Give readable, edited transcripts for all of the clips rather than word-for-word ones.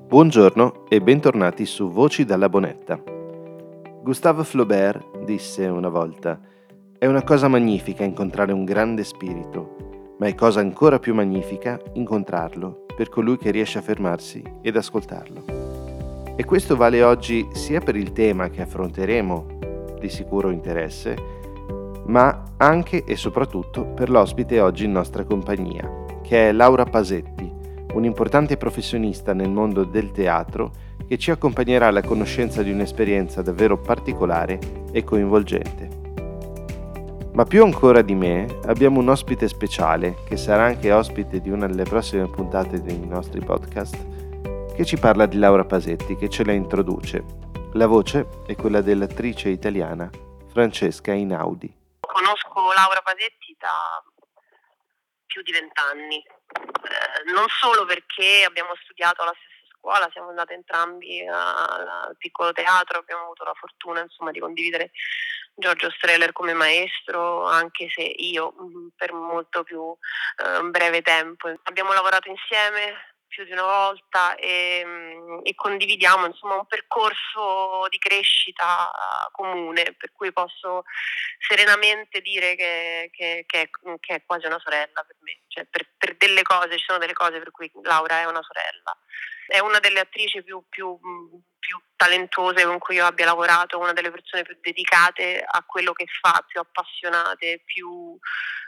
Buongiorno e bentornati su Voci dalla Bonetta. Gustave Flaubert disse una volta: «È una cosa magnifica incontrare un grande spirito, ma è cosa ancora più magnifica incontrarlo per colui che riesce a fermarsi ed ascoltarlo». E questo vale oggi sia per il tema che affronteremo, di sicuro interesse, ma anche e soprattutto per l'ospite oggi in nostra compagnia, che è Laura Pasetti, un'importante professionista nel mondo del teatro che ci accompagnerà alla conoscenza di un'esperienza davvero particolare e coinvolgente. Ma più ancora di me abbiamo un ospite speciale, che sarà anche ospite di una delle prossime puntate dei nostri podcast, che ci parla di Laura Pasetti, che ce la introduce. La voce è quella dell'attrice italiana Francesca Einaudi. Conosco Laura Pasetti da più di 20 anni, non solo perché abbiamo studiato alla stessa scuola, siamo andate entrambi al piccolo teatro, abbiamo avuto la fortuna di condividere Giorgio Strehler come maestro, anche se io per molto più breve tempo. Abbiamo lavorato insieme più di una volta e condividiamo un percorso di crescita comune, per cui posso serenamente dire che è quasi una sorella per me, cioè per delle cose, ci sono delle cose per cui Laura è una sorella. È una delle attrici più talentose con cui io abbia lavorato, una delle persone più dedicate a quello che fa, più appassionate, più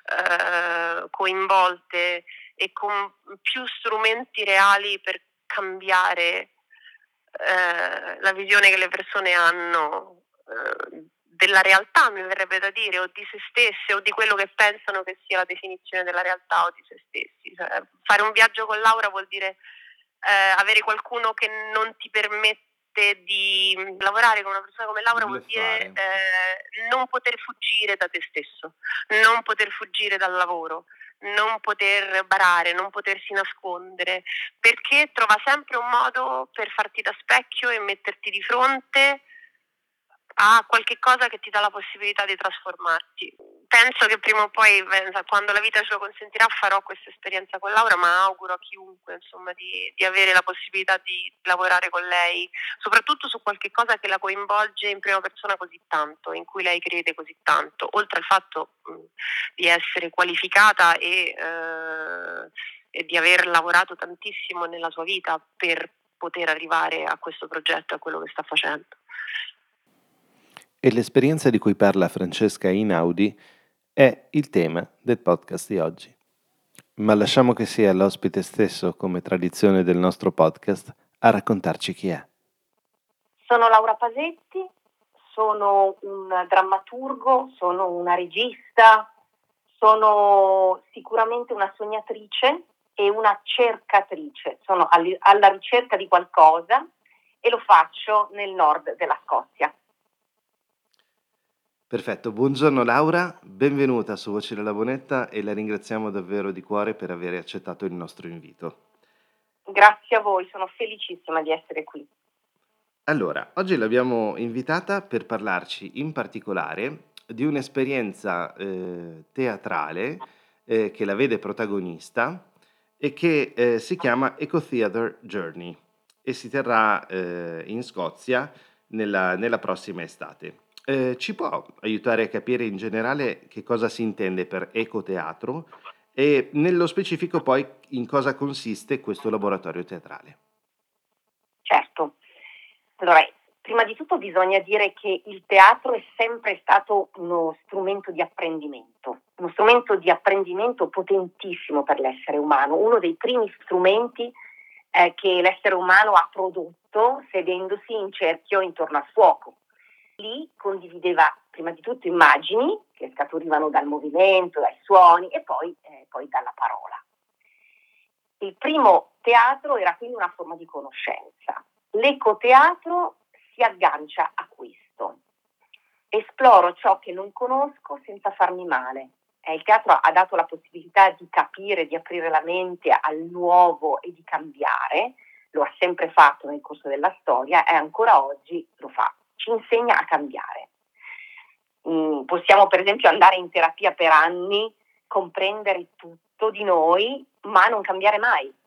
coinvolte e con più strumenti reali per cambiare la visione che le persone hanno della realtà, mi verrebbe da dire, o di se stesse, o di quello che pensano che sia la definizione della realtà o di se stessi. Cioè, fare un viaggio con Laura vuol dire avere qualcuno che non ti permette di lavorare con una persona come Laura, vuol dire non poter fuggire da te stesso, non poter fuggire dal lavoro, non poter barare, non potersi nascondere, perché trova sempre un modo per farti da specchio e metterti di fronte a qualche cosa che ti dà la possibilità di trasformarti. Penso che prima o poi, quando la vita ce lo consentirà, farò questa esperienza con Laura, ma auguro a chiunque di avere la possibilità di lavorare con lei, soprattutto su qualche cosa che la coinvolge in prima persona così tanto, in cui lei crede così tanto, oltre al fatto di essere qualificata e di aver lavorato tantissimo nella sua vita per poter arrivare a questo progetto e a quello che sta facendo. E l'esperienza di cui parla Francesca Einaudi è il tema del podcast di oggi. Ma lasciamo che sia l'ospite stesso, come tradizione del nostro podcast, a raccontarci chi è. Sono Laura Pasetti, sono un drammaturgo, sono una regista, sono sicuramente una sognatrice e una cercatrice. Sono alla ricerca di qualcosa e lo faccio nel nord della Scozia. Perfetto, buongiorno Laura, benvenuta su Voci della Bonetta e la ringraziamo davvero di cuore per aver accettato il nostro invito. Grazie a voi, sono felicissima di essere qui. Allora, oggi l'abbiamo invitata per parlarci in particolare di un'esperienza teatrale che la vede protagonista e che si chiama Eco Theatre Journey e si terrà in Scozia nella prossima estate. Ci può aiutare a capire in generale che cosa si intende per ecoteatro e nello specifico poi in cosa consiste questo laboratorio teatrale? Certo. Allora, prima di tutto bisogna dire che il teatro è sempre stato uno strumento di apprendimento potentissimo per l'essere umano, uno dei primi strumenti che l'essere umano ha prodotto sedendosi in cerchio intorno al fuoco. Lì condivideva prima di tutto immagini che scaturivano dal movimento, dai suoni e poi dalla parola. Il primo teatro era quindi una forma di conoscenza. L'ecoteatro si aggancia a questo. Esploro ciò che non conosco senza farmi male. Il teatro ha dato la possibilità di capire, di aprire la mente al nuovo e di cambiare. Lo ha sempre fatto nel corso della storia e ancora oggi lo fa. Ci insegna a cambiare. Possiamo per esempio andare in terapia per anni, comprendere tutto di noi, ma non cambiare mai.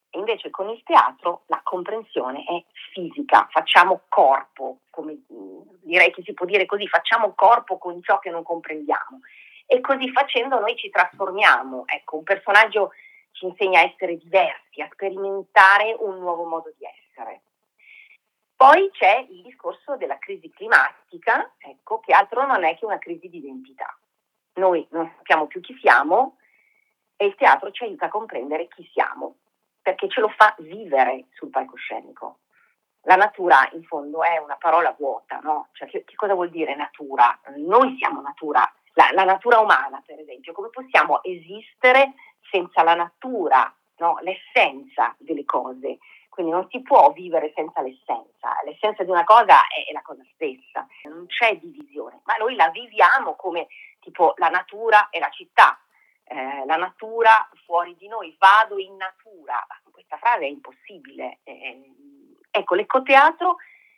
E invece con il teatro la comprensione è fisica, facciamo corpo, come direi che si può dire così, facciamo corpo con ciò che non comprendiamo. E così facendo noi ci trasformiamo. Ecco, un personaggio ci insegna a essere diversi, a sperimentare un nuovo modo di essere. Poi c'è il discorso della crisi climatica, ecco, che altro non è che una crisi di identità. Noi non sappiamo più chi siamo e il teatro ci aiuta a comprendere chi siamo, perché ce lo fa vivere sul palcoscenico. La natura, in fondo, è una parola vuota, no? Cioè, che cosa vuol dire natura? Noi siamo natura. La natura umana, per esempio, come possiamo esistere senza la natura, no? L'essenza delle cose. Quindi non si può vivere senza l'essenza. L'essenza di una cosa è la cosa stessa, non c'è divisione, ma noi la viviamo come tipo la natura e la città. La natura fuori di noi, vado in natura. Questa frase è impossibile. Ecco, l'ecoteatro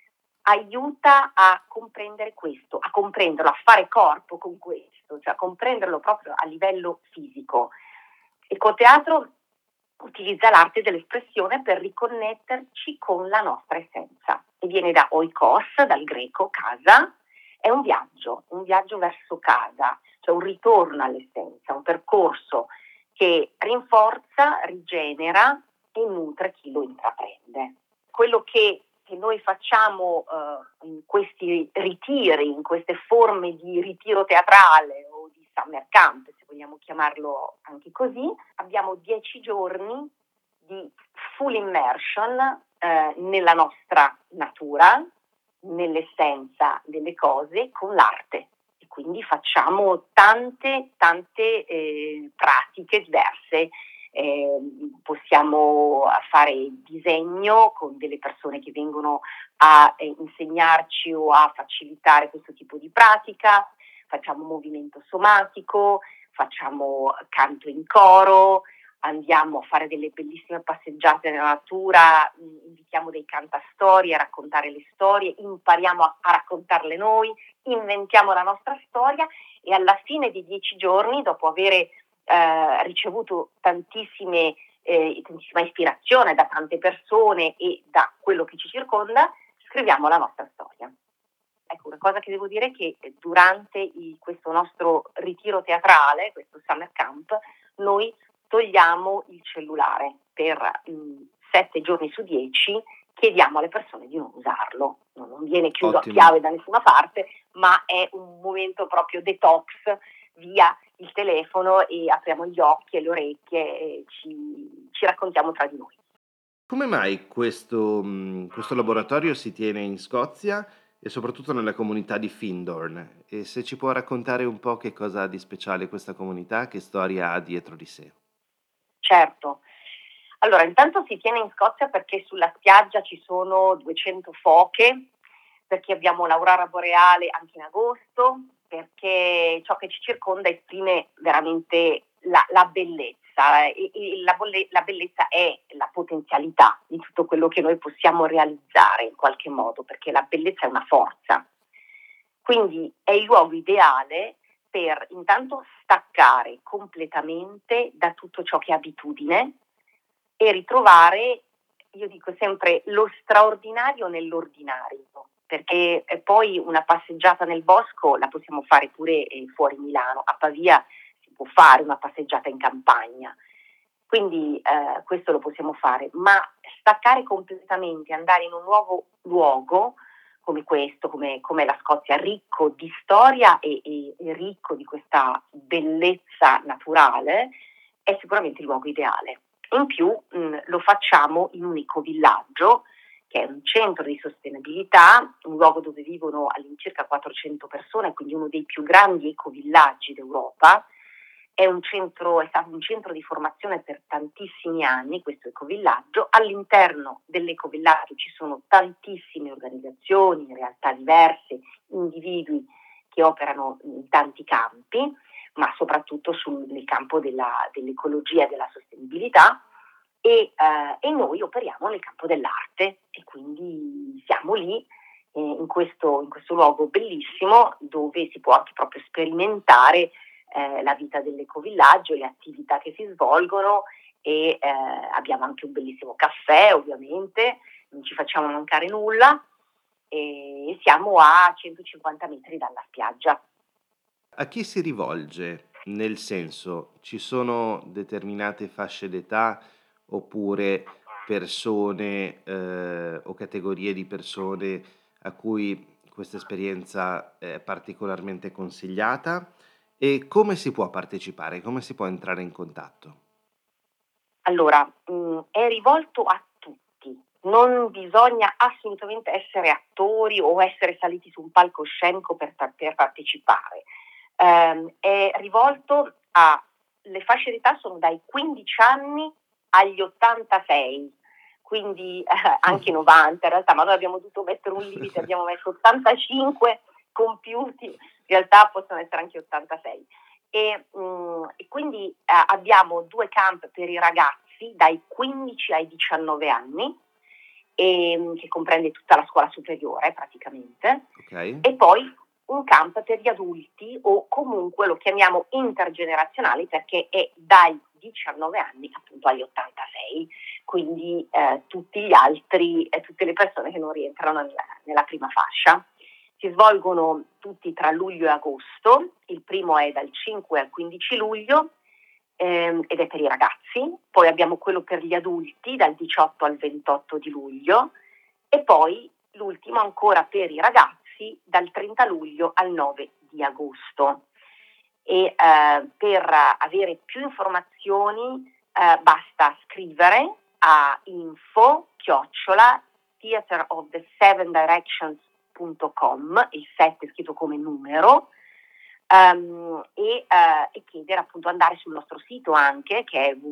aiuta a comprendere questo, a comprenderlo, a fare corpo con questo, cioè a comprenderlo proprio a livello fisico. L'ecoteatro utilizza l'arte dell'espressione per riconnetterci con la nostra essenza e viene da oikos, dal greco casa. È un viaggio verso casa, cioè un ritorno all'essenza, un percorso che rinforza, rigenera e nutre chi lo intraprende. Quello che noi facciamo in questi ritiri, in queste forme di ritiro teatrale o di summer camp, se vogliamo chiamarlo anche così, abbiamo 10 giorni di full immersion nella nostra natura, nell'essenza delle cose, con l'arte. E quindi facciamo tante pratiche diverse. Possiamo fare disegno con delle persone che vengono a insegnarci o a facilitare questo tipo di pratica, facciamo movimento somatico, facciamo canto in coro, andiamo a fare delle bellissime passeggiate nella natura, invitiamo dei cantastorie a raccontare le storie, impariamo a raccontarle noi, inventiamo la nostra storia e alla fine di 10 giorni, dopo avere ricevuto tantissima ispirazione da tante persone e da quello che ci circonda, scriviamo la nostra storia. Ecco, una cosa che devo dire è che durante questo nostro ritiro teatrale, questo summer camp, noi togliamo il cellulare per 7 giorni su 10, chiediamo alle persone di non usarlo. Non viene chiuso Ottimo. a chiave da nessuna parte, ma è un momento proprio detox via il telefono e apriamo gli occhi e le orecchie e ci raccontiamo tra di noi. Come mai questo laboratorio si tiene in Scozia e soprattutto nella comunità di Findorn? E se ci può raccontare un po' che cosa ha di speciale questa comunità, che storia ha dietro di sé? Certo. Allora, intanto si tiene in Scozia perché sulla spiaggia ci sono 200 foche, perché abbiamo l'aurora boreale anche in agosto, perché ciò che ci circonda esprime veramente la bellezza e la bellezza è la potenzialità di tutto quello che noi possiamo realizzare in qualche modo, perché la bellezza è una forza. Quindi è il luogo ideale per intanto staccare completamente da tutto ciò che è abitudine e ritrovare, io dico sempre, lo straordinario nell'ordinario, perché poi una passeggiata nel bosco la possiamo fare pure fuori Milano, a Pavia si può fare una passeggiata in campagna, quindi questo lo possiamo fare, ma staccare completamente, andare in un nuovo luogo come questo, come la Scozia, ricco di storia e ricco di questa bellezza naturale, è sicuramente il luogo ideale. In più lo facciamo in un ecovillaggio, che è un centro di sostenibilità, un luogo dove vivono all'incirca 400 persone, quindi uno dei più grandi ecovillaggi d'Europa. È stato un centro di formazione per tantissimi anni, questo ecovillaggio. All'interno dell'ecovillaggio ci sono tantissime organizzazioni, realtà diverse, individui che operano in tanti campi, ma soprattutto nel campo dell'ecologia e della sostenibilità. E noi operiamo nel campo dell'arte e quindi siamo lì in questo luogo bellissimo dove si può anche proprio sperimentare la vita dell'ecovillaggio, le attività che si svolgono e abbiamo anche un bellissimo caffè, ovviamente, non ci facciamo mancare nulla, e siamo a 150 metri dalla spiaggia. A chi si rivolge? Nel senso, ci sono determinate fasce d'età oppure persone o categorie di persone a cui questa esperienza è particolarmente consigliata? E come si può partecipare? Come si può entrare in contatto? Allora, è rivolto a tutti, non bisogna assolutamente essere attori o essere saliti su un palcoscenico per partecipare. È rivolto le fasce d'età sono dai 15 anni agli 86, quindi anche 90 in realtà, ma noi abbiamo dovuto mettere un limite, abbiamo messo 85 compiuti, in realtà possono essere anche 86. E quindi abbiamo 2 camp per i ragazzi dai 15 ai 19 anni, che comprende tutta la scuola superiore praticamente, Ok? e poi un camp per gli adulti, o comunque lo chiamiamo intergenerazionali perché è dai 19 anni appunto agli 86, quindi tutti gli altri, tutte le persone che non rientrano nella prima fascia. Si svolgono tutti tra luglio e agosto, il primo è dal 5 al 15 luglio ed è per i ragazzi, poi abbiamo quello per gli adulti dal 18 al 28 di luglio e poi l'ultimo ancora per i ragazzi dal 30 luglio al 9 di agosto. E per avere più informazioni basta scrivere a info@theaterofthesevendirections.com, il 7 scritto come numero, e chiedere appunto, andare sul nostro sito anche, che è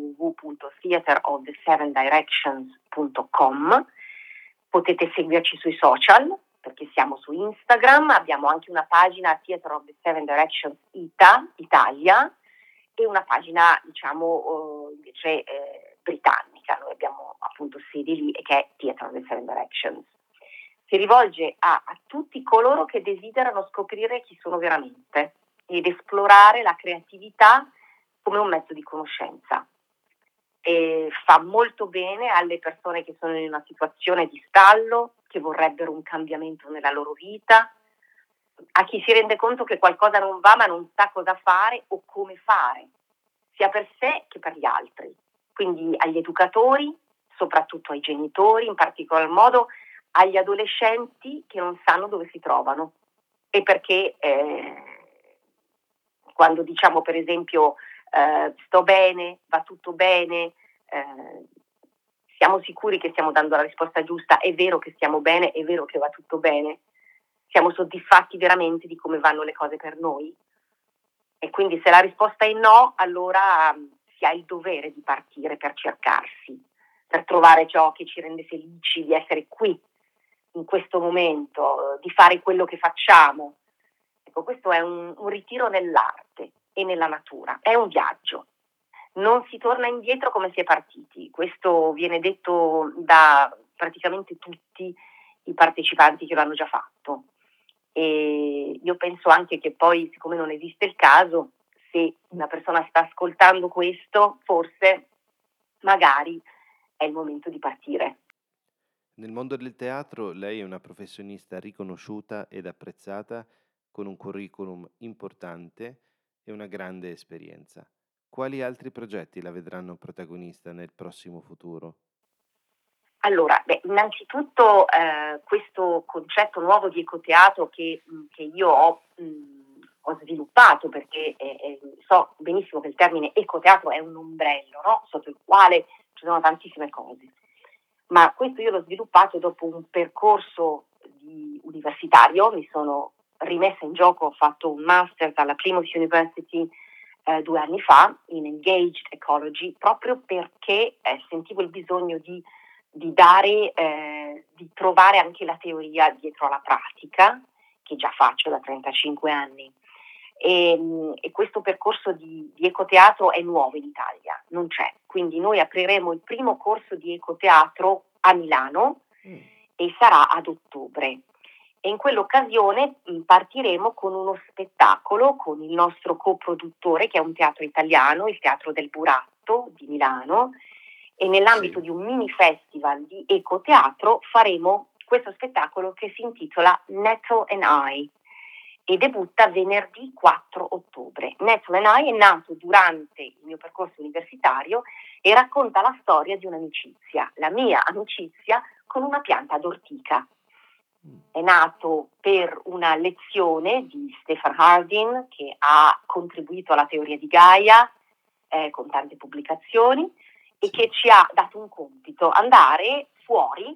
www.theaterofthesevendirections.com. Potete seguirci sui social, perché siamo su Instagram, abbiamo anche una pagina Theater of the Seven Directions Italia, e una pagina diciamo invece britannica. Noi abbiamo appunto sede lì, che è Theater of the Seven Directions. Si rivolge a tutti coloro che desiderano scoprire chi sono veramente ed esplorare la creatività come un mezzo di conoscenza. E fa molto bene alle persone che sono in una situazione di stallo, che vorrebbero un cambiamento nella loro vita, a chi si rende conto che qualcosa non va ma non sa cosa fare o come fare, sia per sé che per gli altri. Quindi agli educatori, soprattutto ai genitori, in particolar modo agli adolescenti che non sanno dove si trovano, e perché quando diciamo per esempio sto bene, va tutto bene, siamo sicuri che stiamo dando la risposta giusta, è vero che stiamo bene, è vero che va tutto bene, siamo soddisfatti veramente di come vanno le cose per noi? E quindi se la risposta è no, allora si ha il dovere di partire per cercarsi, per trovare ciò che ci rende felici, di essere qui in questo momento, di fare quello che facciamo. Ecco, questo è un ritiro nell'arte e nella natura, è un viaggio. Non si torna indietro come si è partiti, questo viene detto da praticamente tutti i partecipanti che l'hanno già fatto. E io penso anche che poi, siccome non esiste il caso, se una persona sta ascoltando questo, forse magari è il momento di partire. Nel mondo del teatro lei è una professionista riconosciuta ed apprezzata, con un curriculum importante e una grande esperienza. Quali altri progetti la vedranno protagonista nel prossimo futuro? Allora, innanzitutto questo concetto nuovo di ecoteatro che io ho sviluppato, perché so benissimo che il termine ecoteatro è un ombrello, no? Sotto il quale ci sono tantissime cose, ma questo io l'ho sviluppato dopo un percorso universitario, mi sono rimessa in gioco, ho fatto un master dalla Plymouth University 2 anni fa in Engaged Ecology, proprio perché sentivo il bisogno di trovare anche la teoria dietro alla pratica, che già faccio da 35 anni. E questo percorso di ecoteatro è nuovo in Italia, non c'è. Quindi noi apriremo il primo corso di ecoteatro a Milano e sarà ad ottobre. E in quell'occasione partiremo con uno spettacolo con il nostro coproduttore, che è un teatro italiano, il Teatro del Buratto, Teatro di Milano, e nell'ambito di un mini festival di ecoteatro faremo questo spettacolo che si intitola Nettle and I e debutta venerdì 4 ottobre. Nettle and I è nato durante il mio percorso universitario e racconta la storia di un'amicizia, la mia amicizia con una pianta d'ortica. È nato per una lezione di Stephen Harding, che ha contribuito alla teoria di Gaia con tante pubblicazioni, e che ci ha dato un compito: andare fuori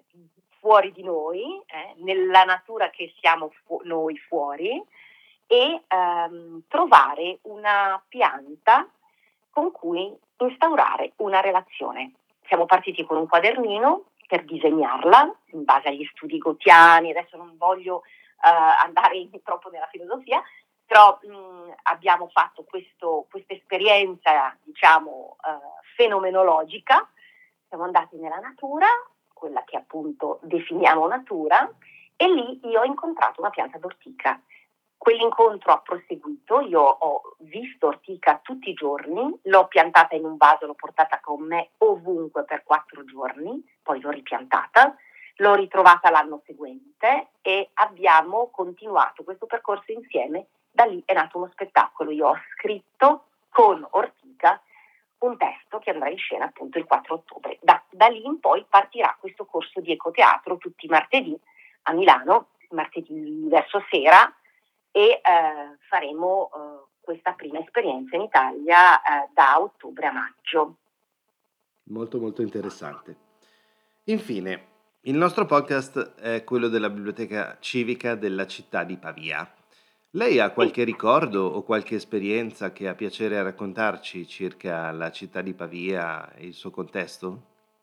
di noi, nella natura che siamo noi fuori, e trovare una pianta con cui instaurare una relazione. Siamo partiti con un quadernino per disegnarla in base agli studi gotiani. Adesso non voglio andare troppo nella filosofia, però abbiamo fatto questa esperienza, diciamo, fenomenologica. Siamo andati nella natura, quella che appunto definiamo natura, e lì io ho incontrato una pianta d'ortica. Quell'incontro ha proseguito, io ho visto ortica tutti i giorni, l'ho piantata in un vaso, l'ho portata con me ovunque per 4 giorni, poi l'ho ripiantata, l'ho ritrovata l'anno seguente e abbiamo continuato questo percorso insieme. Da lì è nato uno spettacolo. Io ho scritto con ortica un testo che andrà in scena appunto il 4 ottobre. Da lì in poi partirà questo corso di ecoteatro tutti i martedì a Milano, martedì verso sera, e faremo questa prima esperienza in Italia da ottobre a maggio. Molto molto interessante. Infine, il nostro podcast è quello della Biblioteca Civica della città di Pavia. Lei ha qualche ricordo o qualche esperienza che ha piacere a raccontarci circa la città di Pavia e il suo contesto?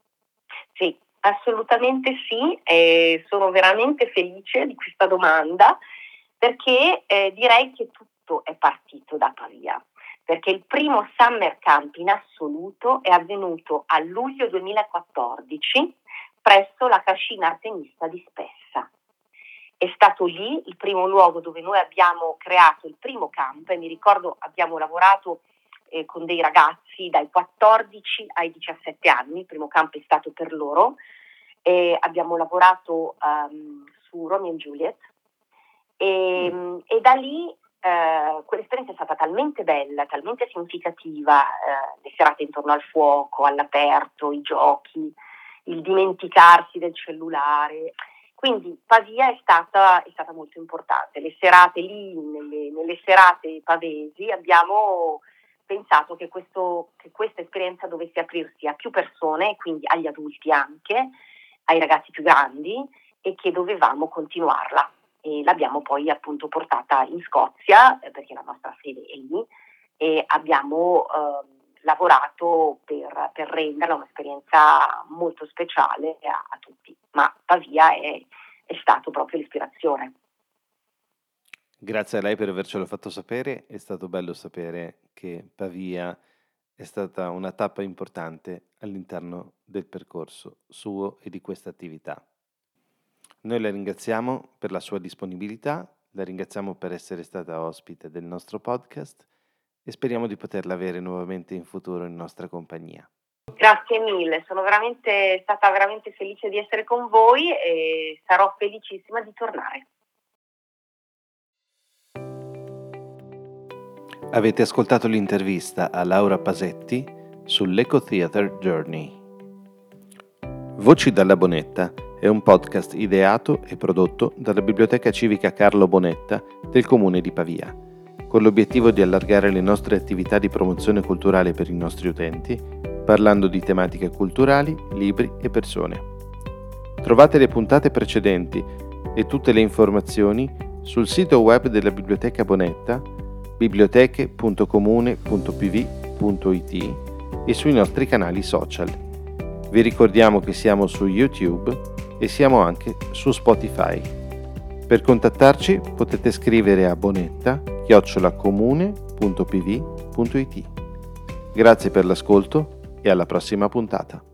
Sì, assolutamente sì, e sono veramente felice di questa domanda, perché direi che tutto è partito da Pavia, perché il primo summer camp in assoluto è avvenuto a luglio 2014 presso la cascina artemista di Spessa. È stato lì il primo luogo dove noi abbiamo creato il primo camp, e mi ricordo abbiamo lavorato con dei ragazzi dai 14 ai 17 anni, il primo camp è stato per loro, e abbiamo lavorato su Romeo e Juliet, e da lì quell'esperienza è stata talmente bella, talmente significativa, le serate intorno al fuoco, all'aperto, i giochi, il dimenticarsi del cellulare. Quindi Pavia è stata molto importante. Le serate lì, nelle serate pavesi, abbiamo pensato che questa esperienza dovesse aprirsi a più persone, quindi agli adulti anche, ai ragazzi più grandi, e che dovevamo continuarla. E l'abbiamo poi appunto portata in Scozia, perché la nostra sede è lì, e abbiamo lavorato per renderla un'esperienza molto speciale a tutti, ma Pavia è stato proprio l'ispirazione. Grazie a lei per avercelo fatto sapere, è stato bello sapere che Pavia è stata una tappa importante all'interno del percorso suo e di questa attività. Noi la ringraziamo per la sua disponibilità, la ringraziamo per essere stata ospite del nostro podcast e speriamo di poterla avere nuovamente in futuro in nostra compagnia. Grazie mille, sono stata veramente felice di essere con voi e sarò felicissima di tornare. Avete ascoltato l'intervista a Laura Pasetti sull'Eco Theater Journey. Voci dalla Bonetta è un podcast ideato e prodotto dalla Biblioteca Civica Carlo Bonetta del Comune di Pavia, con l'obiettivo di allargare le nostre attività di promozione culturale per i nostri utenti, parlando di tematiche culturali, libri e persone. Trovate le puntate precedenti e tutte le informazioni sul sito web della Biblioteca Bonetta, biblioteche.comune.pv.it, e sui nostri canali social. Vi ricordiamo che siamo su YouTube e siamo anche su Spotify. Per contattarci potete scrivere a bonetta@comune.pv.it. Grazie per l'ascolto e alla prossima puntata.